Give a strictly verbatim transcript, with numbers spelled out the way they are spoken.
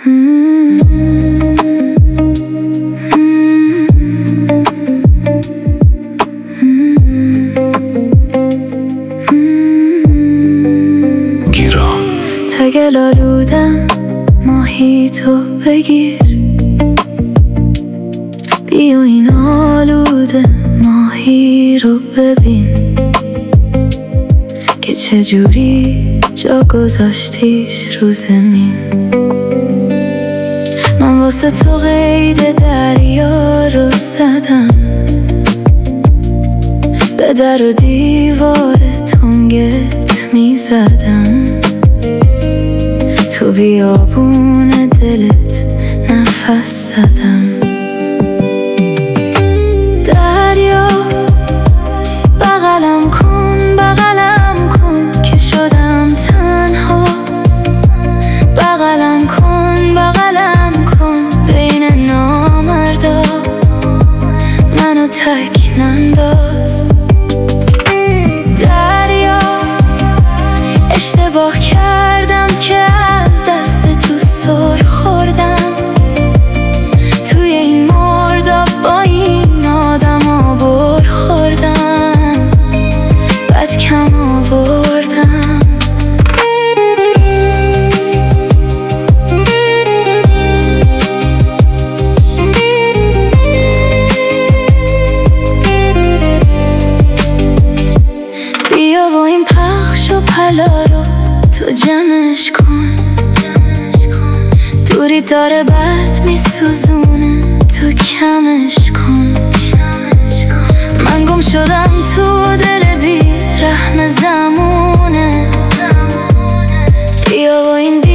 تا گل آلودم ماهی تو بگیر، بیا این آلوده ماهی رو ببین که چجوری جا گذاشتیش رو زمین. من واسه تو قید دریا رو زدم، به در و دیوار تنگت می زدم، تو بیابون دلت نفس زدم. دریا بغلم کن بغلم کن که شدم تنها، بغلم کن بغلم کن بین نامردا، منو تک ننداز. دریا اشتباه کردم که از دست تو سر خوردم، توی این مرداب با این آدم ها بر خوردم، بد کم آوردم. بیا و این پخش و پلا رو تو جمعش کن، دوری داره بد میسوزونه تو کمش کن. من گم شدم تو دل بی رحم زمونه، بیا و این بی